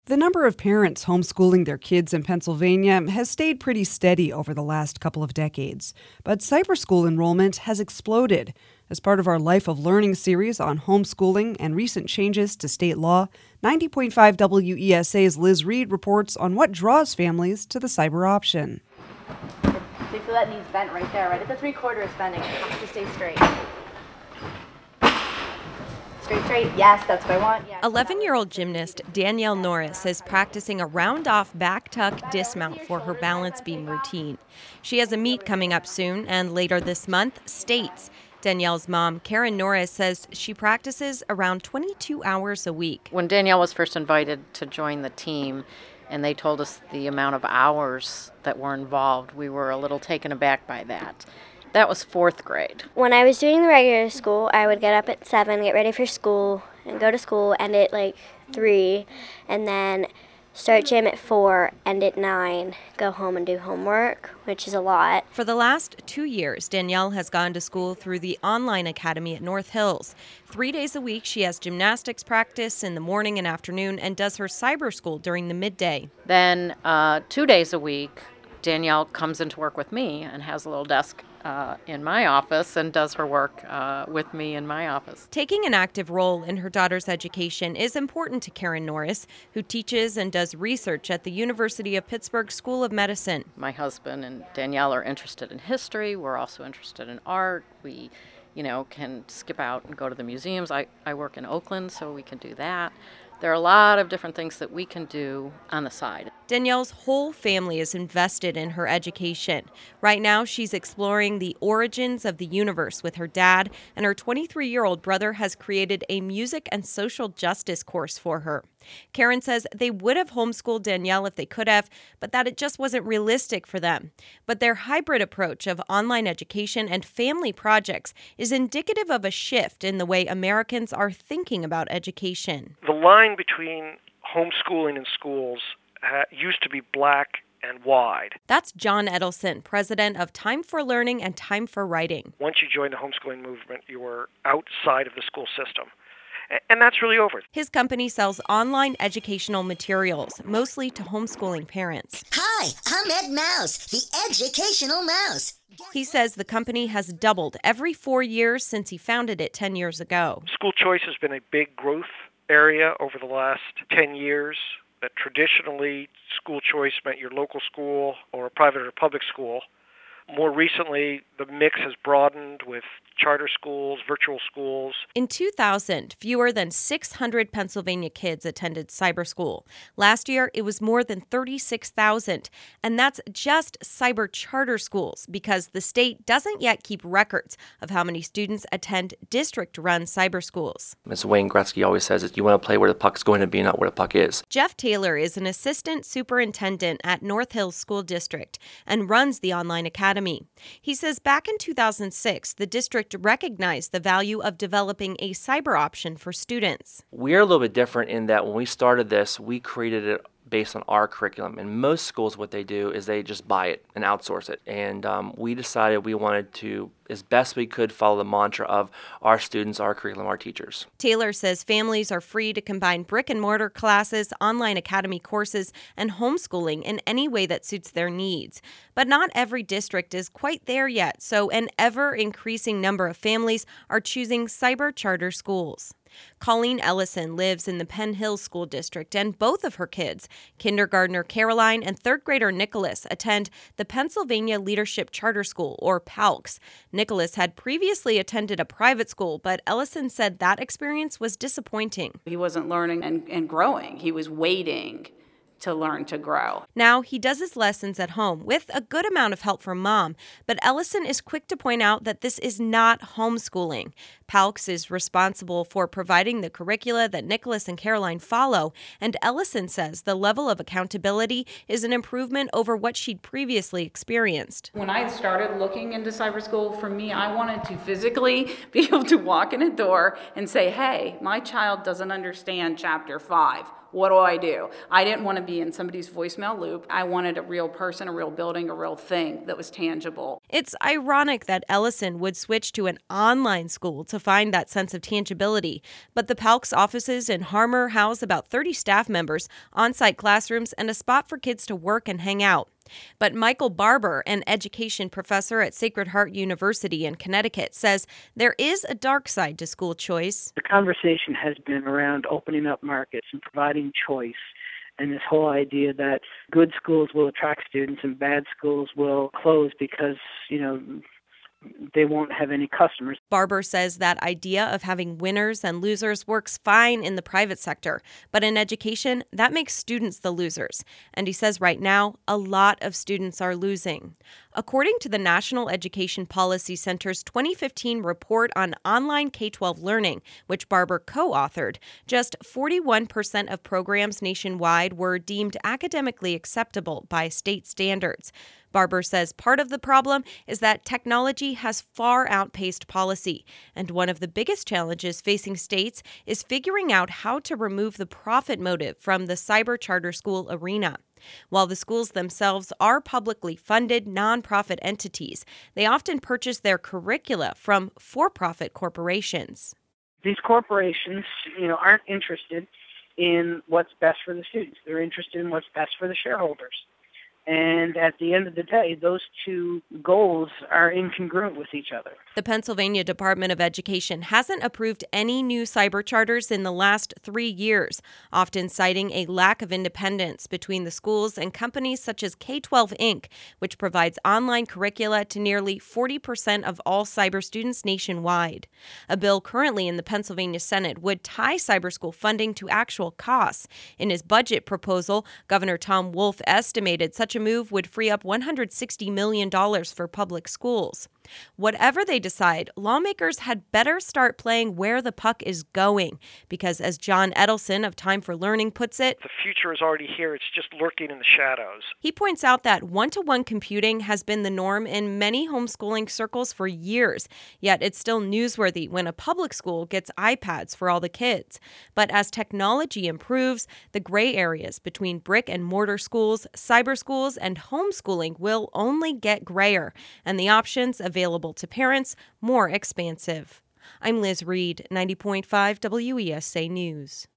The number of parents homeschooling their kids in Pennsylvania has stayed pretty steady over the last couple of decades, but cyberschool enrollment has exploded. As part of our Life of Learning series on homeschooling and recent changes to state law, 90.5 WESA's Liz Reed reports on what draws families to the cyber option. They feel that knee's bent right there, right at the 3/4 bending. It has to stay straight. Straight. Yes, that's what I want. Yes. 11-year-old gymnast Danielle Norris is practicing a round-off back tuck dismount for her balance beam routine. She has a meet coming up soon, and later this month, states. Danielle's mom, Karen Norris, says she practices around 22 hours a week. When Danielle was first invited to join the team, and they told us the amount of hours that were involved, we were a little taken aback by that. That was 4th grade. When I was doing the regular school, I would get up at 7, get ready for school, and go to school, end at 3, and then start gym at 4, end at 9, go home and do homework, which is a lot. For the last 2 years, Danielle has gone to school through the online academy at North Hills. 3 days a week, she has gymnastics practice in the morning and afternoon and does her cyber school during the midday. Then 2 days a week, Danielle comes into work with me and has a little desk in my office and does her work with me in my office. Taking an active role in her daughter's education is important to Karen Norris, who teaches and does research at the University of Pittsburgh School of Medicine. My husband and Danielle are interested in history. We're also interested in art. We, can skip out and go to the museums. I work in Oakland, so we can do that. There are a lot of different things that we can do on the side. Danielle's whole family is invested in her education. Right now, she's exploring the origins of the universe with her dad, and her 23-year-old brother has created a music and social justice course for her. Karen says they would have homeschooled Danielle if they could have, but that it just wasn't realistic for them. But their hybrid approach of online education and family projects is indicative of a shift in the way Americans are thinking about education. The line between homeschooling and schools used to be black and wide. That's John Edelson, president of Time for Learning and Time for Writing. Once you join the homeschooling movement, you were outside of the school system. And that's really over. His company sells online educational materials, mostly to homeschooling parents. Hi, I'm Ed Mouse, the educational mouse. He says the company has doubled every 4 years since he founded it 10 years ago. School choice has been a big growth area over the last 10 years. That traditionally, school choice meant your local school or a private or public school. More recently, the mix has broadened with charter schools, virtual schools. In 2000, fewer than 600 Pennsylvania kids attended cyber school. Last year, it was more than 36,000. And that's just cyber charter schools because the state doesn't yet keep records of how many students attend district-run cyber schools. Ms. Wayne Gretzky always says that you want to play where the puck's going to be, not where the puck is. Jeff Taylor is an assistant superintendent at North Hills School District and runs the online academy. He says back in 2006, the district recognized the value of developing a cyber option for students. We're a little bit different in that when we started this, we created it based on our curriculum. And most schools, what they do is they just buy it and outsource it. And we decided we wanted to, as best we could, follow the mantra of our students, our curriculum, our teachers. Taylor says families are free to combine brick and mortar classes, online academy courses, and homeschooling in any way that suits their needs. But not every district is quite there yet, so an ever-increasing number of families are choosing cyber charter schools. Colleen Ellison lives in the Penn Hills School District, and both of her kids, kindergartner Caroline and third grader Nicholas, attend the Pennsylvania Leadership Charter School, or PALCS. Nicholas had previously attended a private school, but Ellison said that experience was disappointing. He wasn't learning and growing. He was waiting to learn to grow. Now, he does his lessons at home with a good amount of help from mom, but Ellison is quick to point out that this is not homeschooling. PALCS is responsible for providing the curricula that Nicholas and Caroline follow, and Ellison says the level of accountability is an improvement over what she'd previously experienced. When I started looking into cyber school, for me, I wanted to physically be able to walk in a door and say, hey, my child doesn't understand chapter 5. What do? I didn't want to be in somebody's voicemail loop. I wanted a real person, a real building, a real thing that was tangible. It's ironic that Ellison would switch to an online school to find that sense of tangibility, but the Palks offices in Harmer house about 30 staff members, on-site classrooms, and a spot for kids to work and hang out. But Michael Barber, an education professor at Sacred Heart University in Connecticut, says there is a dark side to school choice. The conversation has been around opening up markets and providing choice, and this whole idea that good schools will attract students and bad schools will close because, they won't have any customers. Barber says that idea of having winners and losers works fine in the private sector, but in education, that makes students the losers. And he says right now, a lot of students are losing. According to the National Education Policy Center's 2015 report on online K-12 learning, which Barber co-authored, just 41% of programs nationwide were deemed academically acceptable by state standards. Barber says part of the problem is that technology has far outpaced policy, and one of the biggest challenges facing states is figuring out how to remove the profit motive from the cyber charter school arena. While the schools themselves are publicly funded nonprofit entities, they often purchase their curricula from for-profit corporations. These corporations, aren't interested in what's best for the students. They're interested in what's best for the shareholders. And at the end of the day, those two goals are incongruent with each other. The Pennsylvania Department of Education hasn't approved any new cyber charters in the last 3 years, often citing a lack of independence between the schools and companies such as K-12 Inc., which provides online curricula to nearly 40% of all cyber students nationwide. A bill currently in the Pennsylvania Senate would tie cyber school funding to actual costs. In his budget proposal, Governor Tom Wolf estimated such a move would free up $160 million for public schools. Whatever they decide, lawmakers had better start playing where the puck is going, because as John Edelson of Time for Learning puts it, the future is already here. It's just lurking in the shadows. He points out that one-to-one computing has been the norm in many homeschooling circles for years, yet it's still newsworthy when a public school gets iPads for all the kids. But as technology improves, the gray areas between brick and mortar schools, cyber schools, and homeschooling will only get grayer, and the options available to parents more expansive. I'm Liz Reed, 90.5 WESA News.